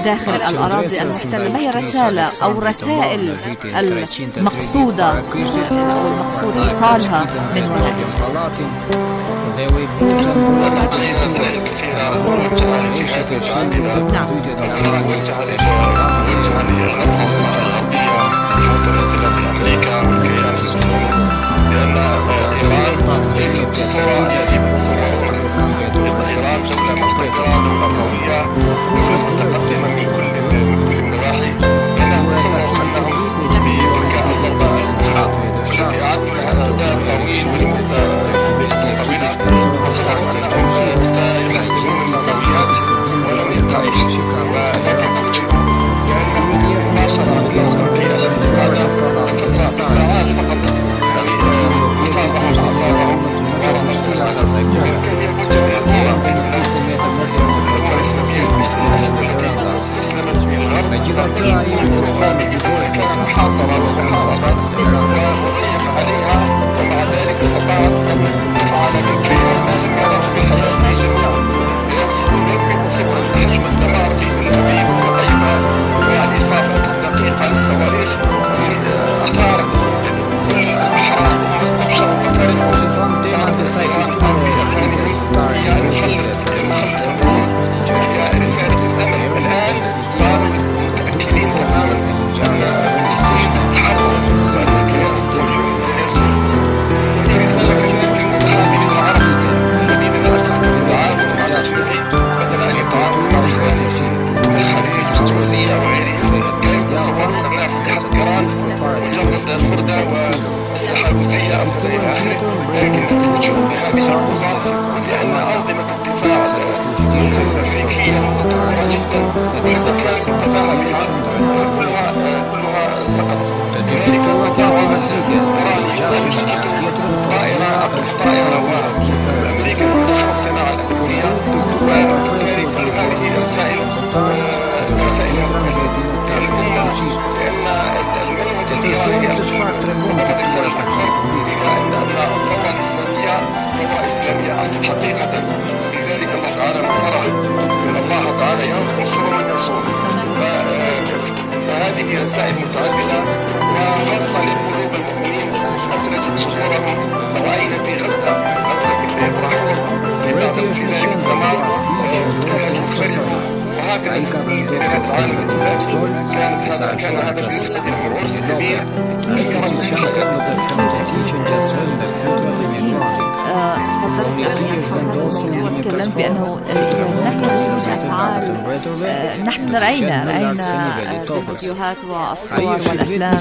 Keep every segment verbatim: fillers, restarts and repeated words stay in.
داخل الأراضي المحتلة؟ ما هي الرسالة أو رسائل المقصودة أو المقصود إيصالها من وراء؟ هذه رسائل كثيرة موجهة لجهات متعددة، موجهة للدول، موجهة للأطراف العربية، ممثلة في أمريكا والكيان الصهيوني، لأن إيران ليست بالصورة التي تصورها. إيران دولة مقتدرة، دولة قوية، دولة متقدمة من كل من كل النواحي. أنا أتصور أنهم بذكاء الضباء والذي أعدوا لها أداء قوي لمدة طويلة، أتصور أنهم سيحسنون النظريات ولن ينتهيش، ولكن أرجو لأنه ما شاء الله في الانتفاضة الفترة بالساعات فقط يعني أصابهم أصابهم ومشكلة يمكن يوجه الصورة بإذن الله استسلمت في الغرب وقامت بمحاصرة ومحاربات وضيق عليها، ومع ذلك استطاعت أن تفعل بالكيان ما لم يره في حياته سواه. يمكن تصف الحجم الدمار في تل أبيب وحيفا والإصابات الدقيقة للصواريخ أثارت كل الأحرار واستبشروا مثلا يعني يخلص يخلص النار. يعني رسالة الأمل الآن صاروا متمكنين تماما من التحرر والكيان الصهيوني سيسود. وهي رسالة كذلك للعالم العربي الذين الأسعد التعاون مع المسلمين بدل أن يتعاونوا مع الخليج السعودية وغيرها. كيف تصورون الناس تحت إيران مجرد الخردة وأسلحة روسية أو غير ذلك، لكن يخرجون بهذه الأوضاع لأن أنظمة الدفاع الأمريكية متطورة جدا والذكاء الذهبي كلها كلها سقطت. لذلك استطاع إيران ينشئ طائرة طائرة وأمريكا تفتح الصناعة الأمريكية، وبالتالي كل هذه رسائل رسائل لأن المنهج النهائي وليس لأن الثورة الإسلامية ثورة إسلامية أصل حقيقة. لذلك الله تعالى نصرها، إن الله تعالى ينصر من ينصره. فهذه رسائل متعددة وخاصة لقلوب المؤمنين أدرست صدورهم. رأينا في غزة غزة كيف يفرحون لبعضهم في ذلك الدمار كانت مختلفة. وهكذا في العالم الإسلامي كانت هذا كان هذا المسند المرؤوس الكبير تكلم بأنه نحن أفعال نحن رأينا رأينا الفيديوهات والصور والأفلام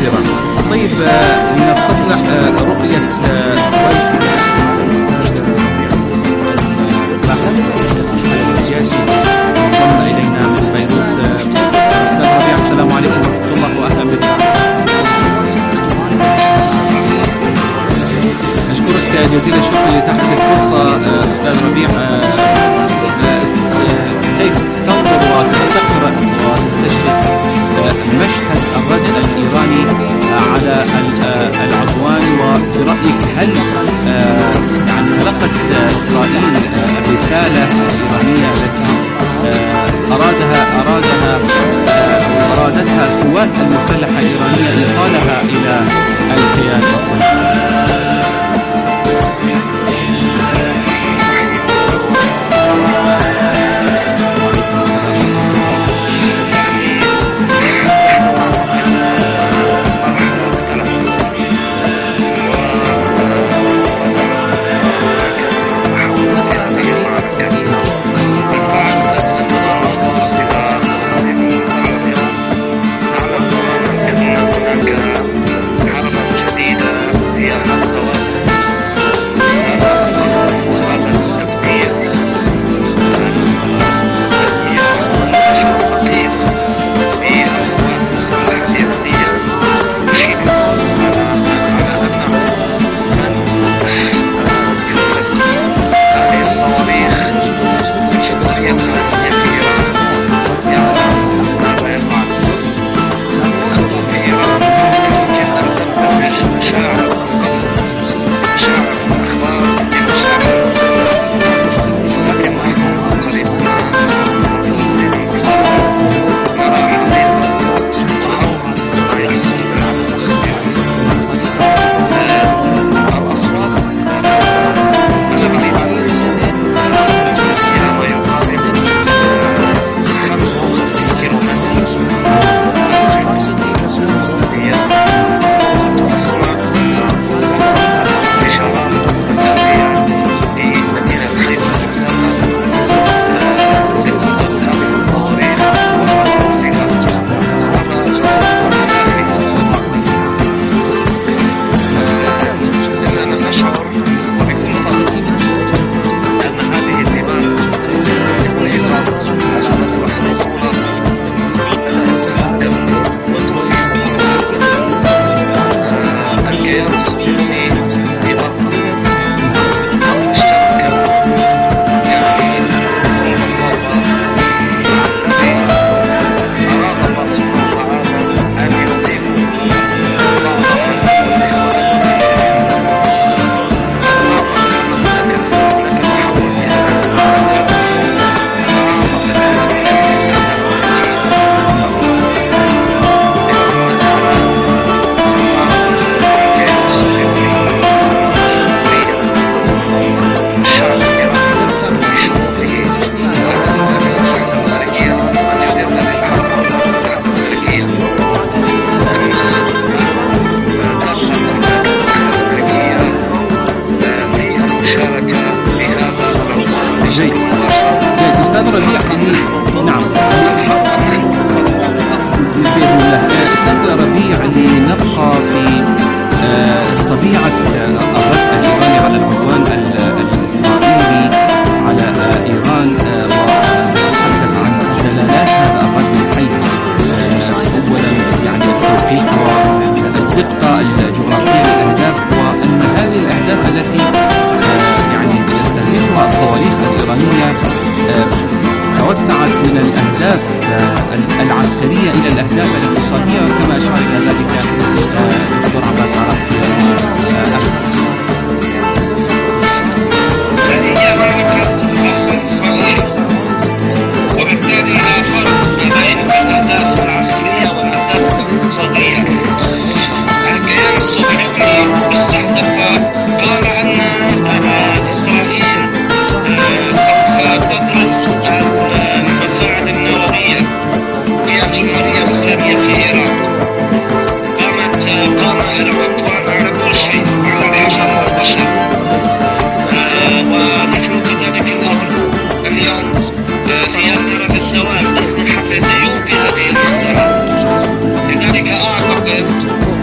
إيران. طيب لنستطلع رؤية انضم إلينا من بيروت أستاذ ربيع. السلام عليكم ورحمة الله وأهلا بك. أشكرك جزيل الشكر لتحت الفرصة أستاذ ربيع. كيف تنظر وتستقرأ وتستشرف مشهد الرد الإيراني على العدوان، وبرأيك هل يعني تلقت إسرائيل الرسالة الإيرانية التي أرادها أرادها أو أرادتها القوات المسلحة الإيرانية إيصالها إلى الكيان الصهيوني؟ الزواج نحن حبيت عيوب بهذه المسألة. لذلك أعتقد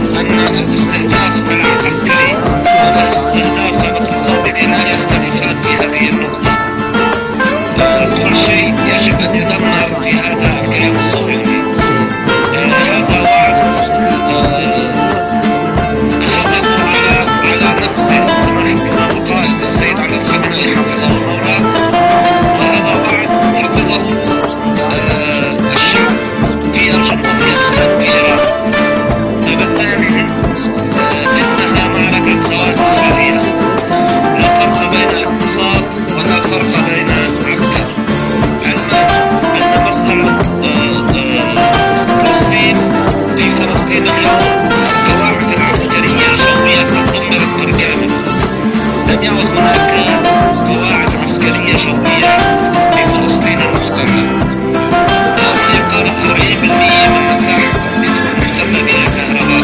القواعد العسكرية الجوية قد دمرت بالكامل. لم يعد هناك قواعد عسكرية جوية في فلسطين المحتلة. يقارب أربعين بالمئة من مساحة فلسطين المحتلة بلا كهرباء.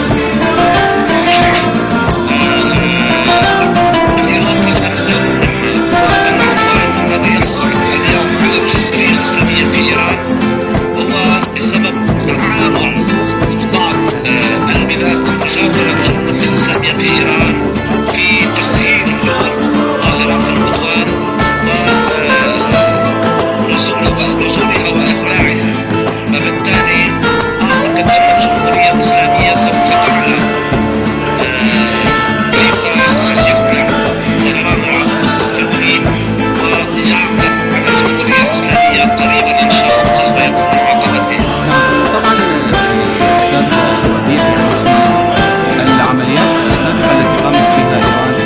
العراق الأرزاق مهمة، والعوائد الذي يصعد اليوم على الجمهورية الإسلامية في إيران هو بسبب تعاون بعض البلاد المجاورة للجمهورية الإسلامية في إيران في تسهيل ظاهرة العدوان ونزولها وإقلاعها. فبالتالي أعتقد أن الجمهورية الإسلامية سوف تعلم كيف يقلع طيران العدو الصهيوني، ويعتقد أن الجمهورية الإسلامية قريبا إن شاء الله ويكون معاقبته. طبعا العمليات السابقة التي قامت بها إيران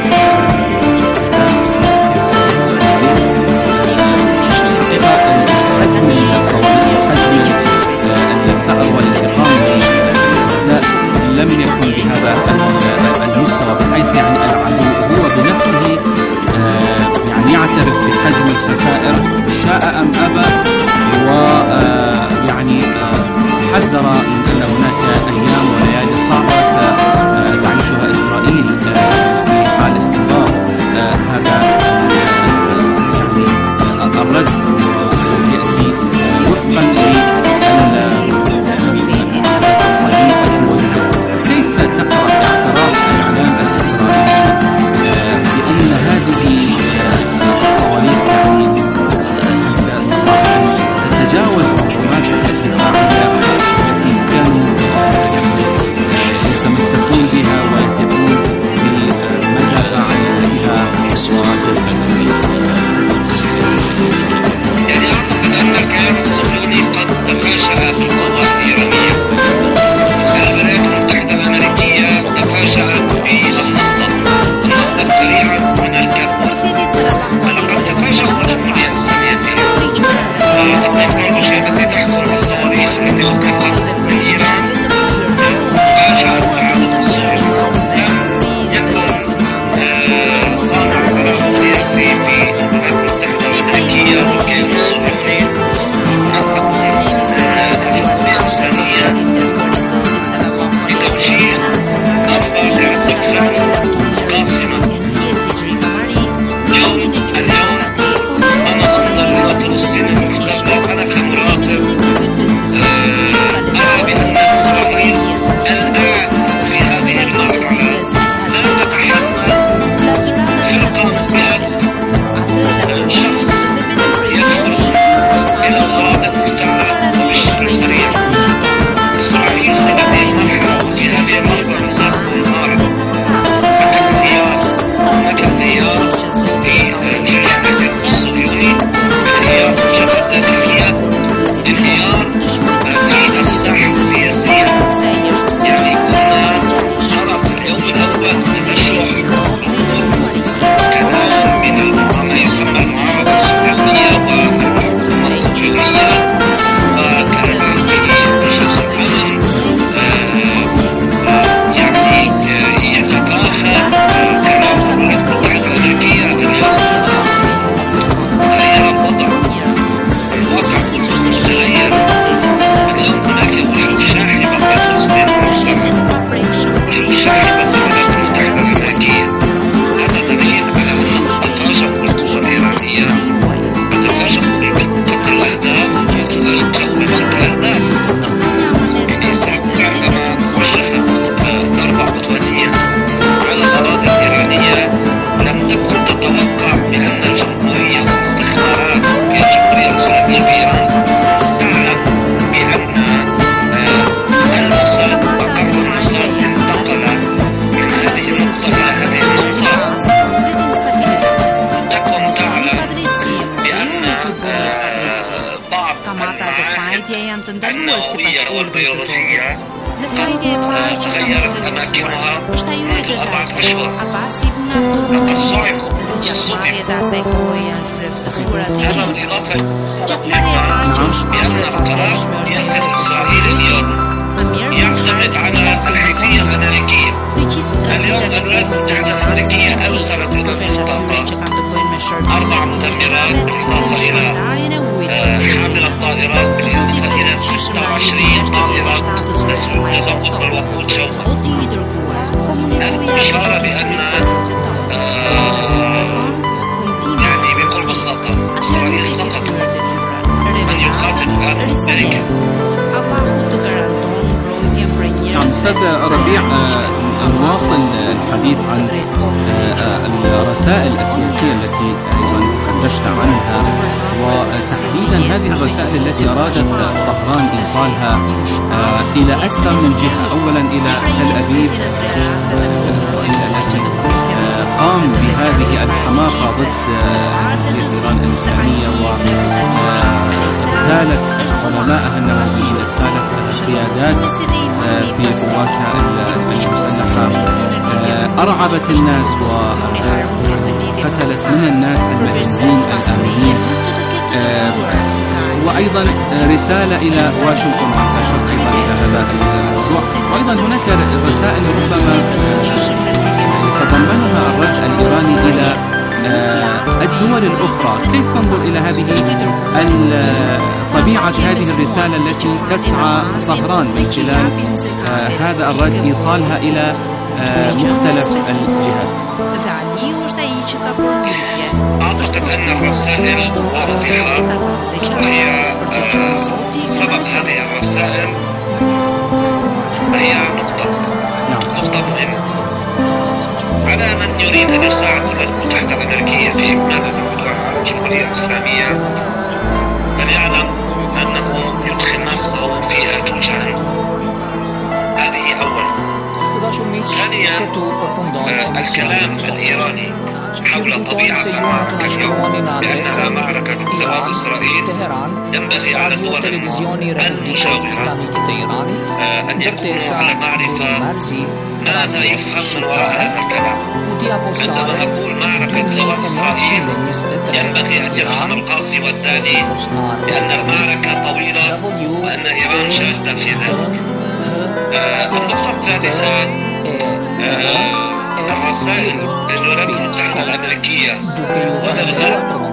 حجم الصواريخ وحجم الثأر والانتقام لم يكن بهذا المستوى، بحيث يعني العدو هو بنفسه يعني يعترف بحجم الخسائر شاء أم أبى، ويعني حذر من أن هناك أيام وليالي صعبة ستعيشها إسرائيل في حال استمرار هذا يعني الرد يأتي وفقا كيف تقرأ اعتراف الإعلام الإسرائيلي بأن هذه الصواريخ يعني تتجاوز منظومات الدفاعية التي كانوا يتمسكون بها ويثقون بمدى فعاليتها يعني أعتقد أن الكيان الصهيوني قد تفاجأ في القضاء الإيرانية. الولايات المتحدة الأمريكية تفاجأت بالنهضة النهضة السريعة من الكهرباء. ولقد تفاجأوا الجمهورية الإسلامية في إيران. التكنولوجيا التي تحصل بالصواريخ التي أطلقت من إيران فاجأت العالم الصهيوني. لم يكن صانع القرار السياسي في الولايات المتحدة الأمريكية والكيان الصهيوني أن تكون الجمهورية الإسلامية بتوجيه أفكار أكثر قاسمة. اليوم اليوم أنا أنظر إلى فلسطين المحتلة، أنا كمراقب أرى بأن إسرائيل الآن في هذه المرحلة لا تتحمل فرقة مئات شخص يدخلون إلى الغابة بتاعها وبشكل سريع. إسرائيل في هذه المرحلة وفي هذه اللحظة بالذات انهارت. هناك انهيار في جيش الحزب الصهيوني، انهيار في جبهة الداخلية، انهيار في الساحة السياسية. يعني كنا نرى في اليوم الأول ترشح كنوع من ما يسمى المعارضة الصهيونية والحكومة الصهيونية، وكان به مجلس الأمن يعني يتفاخر كلام الولايات المتحدة الأمريكية أن يأخذ تغير الوضع. الواقع تغير. اليوم هناك وجوه شاحبة في فلسطين المحتلة، وجوه شاحبة في الولايات المتحدة الأمريكية. هذا دليل على أنهم تفاجئوا بالقوة الإيرانية، وتفاجئوا بقتل الأهداف، وتفاجئوا بمنط الأهداف. يعني إسرائيل عندما وجهت ضربة عدوانية على الأراضي الإيرانية لم تكن تتوقع بأن الجمهورية والاستخبارات في الجمهورية الإسلامية في إيران تعلم بأن الموساد وقر الموساد انتقل من هذه النقطة إلى هذه النقطة. تكن تعلم بأن بعض المعاهد النووية والبيولوجية قد تغيرت أماكنها منذ أربعة أشهر. لقد صعقوا الصدمة. هذا بالإضافة سبب لما بأن القرار يصل إسرائيل اليوم يعتمد على الحيثية الأمريكية. اليوم الولايات المتحدة الأمريكية أرسلت إلى المنطقة أربع مدمرات بالإضافة إلى حامل الطائرات بالإضافة إلى ستة وعشرين طائرة تزود بالوقود جوها. هذه إشارة بأن يعني بكل بساطة إسرائيل سقطت من يقاتل أمريكا. نعم أستاذ ربيع، نواصل الحديث عن الرسائل السياسية التي أيضا تحدثت عنها، وتحديدا هذه الرسائل التي أرادت طهران إيصالها إلى أكثر من جهة. أولا إلى تل أبيب إسرائيل التي قام بهذه الحماقة ضد إيران الإسلامية واغتالت ظلماءها النوويين، اغتالت قيادات في قواتها المسلحة، أرعبت الناس وقتلت من الناس المدنيين الآمنين. وأيضا رسالة إلى واشنطن وانتشرت أيضا إلى هذا الموضوع. وأيضا هناك رسائل ربما تضمنها الرد الإيراني إلى الدول الأخرى. كيف تنظر إلى هذه طبيعة هذه الرسالة التي تسعى طهران من خلال هذا الرد إيصالها إلى مختلف الجهات؟ أعتقد أن الرسائل واضحة، وهي سبب هذه الرسائل هي نقطة نقطة مهمة على من يريد أن يساعد الولايات المتحدة الأمريكية في إكمال الموضوع على الجمهورية الإسلامية أن يعلم أنه يدخل نفسه في آتو جهنم. هذه أولا. ثانيا، الكلام الإيراني حول طبيعة المعركة اليوم بأنها معركة زوال إسرائيل ينبغي على الدول المجاورة أن يكونوا على معرفة ماذا يفهم من وراء هذا الكلام. عندما نقول معركة زوال إسرائيل ينبغي أن يفهم القاصي والداني بأن المعركة طويلة وأن إيران جادة في ذلك. النقطة الثالثة، الرسائل للولايات المتحدة الأمريكية وللغرب.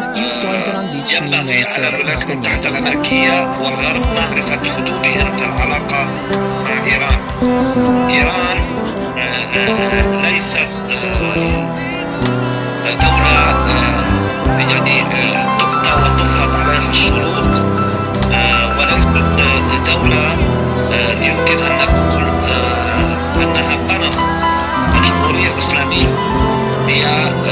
ينبغي على الولايات المتحدة الأمريكية والغرب معرفة حدودهم في العلاقة مع إيران. إيران ليست دولة يعني تقطع وتفرض عليها الشروط، وليست دولة يمكن أن نقول أنها قناة. الجمهورية الإسلامية هي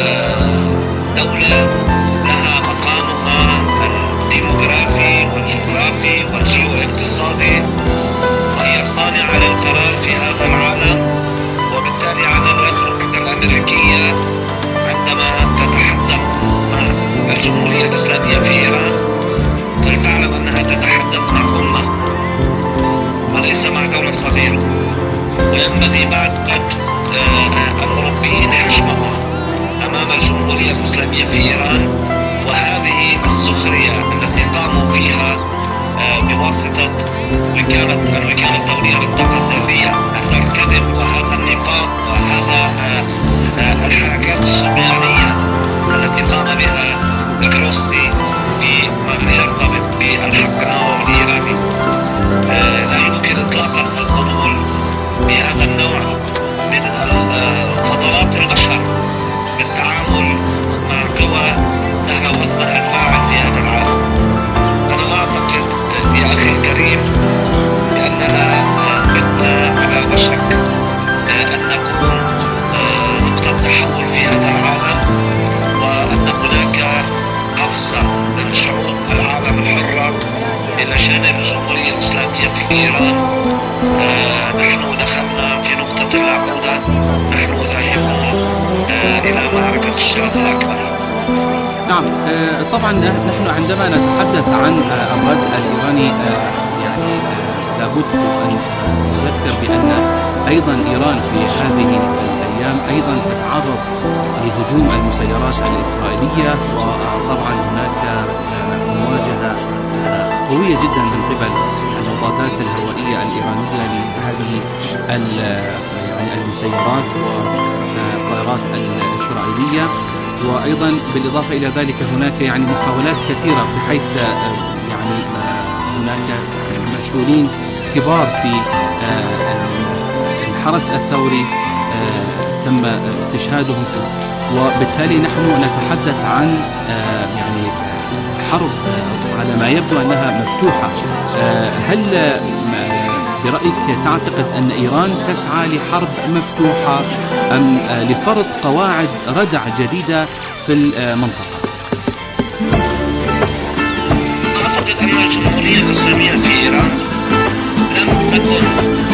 دولة لها مقامها الديموغرافي والجغرافي والجيو اقتصادي، وهي صانعة للقرار في هذا العالم. وبالتالي على الولايات المتحدة الأمريكية عندما تتحدث مع الجمهورية الإسلامية في إيران فلتعلم أنها تتحدث مع أمة وليس مع دولة صغيرة. وينبغي بعد قد الأوروبيين حجمهم أمام الجمهورية الإسلامية في إيران، وهذه السخرية التي قاموا فيها بواسطة وكالة الوكالة الدولية للطاقة الذرية، هذا الكذب وهذا النفاق وهذا الحركات الصبيانية التي قام بها جروسي فيما يرتبط بالحق النووي الإيراني، لا يمكن إطلاقا القبول بهذا النوع من فضلات البشر بالتعامل مع قوى لها وزنها الفاعل في هذا العالم. أنا أعتقد يا أخي الكريم بأننا بدنا على وشك أن نكون نقطة تحول في هذا العالم، وأن هناك قفزة من شعوب العالم الحرة إلى جانب الجمهورية الإسلامية في إيران. نحن دخلنا في نقطة لا عودة، نحن ذاهبون إلى معركة الشرف الأكبر. نعم، طبعا نحن عندما نتحدث عن الرد الإيراني يعني لابد أن نذكر بأن أيضا إيران في هذه الأيام أيضا تتعرض لهجوم المسيرات الإسرائيلية، وطبعا هناك مواجهة قوية جدا من قبل المضادات الهوائية الإيرانية لهذه يعني المسيرات والطائرات الإسرائيلية. وأيضا بالإضافة إلى ذلك هناك يعني محاولات كثيرة، بحيث يعني هناك مسؤولين كبار في الحرس الثوري تم استشهادهم فيه، وبالتالي نحن نتحدث عن يعني حرب على ما يبدو أنها مفتوحة. هل برأيك تعتقد أن إيران تسعى لحرب مفتوحة أم لفرض قواعد ردع جديدة في المنطقة؟ أعتقد أن الجمهورية الإسلامية في إيران لم تكن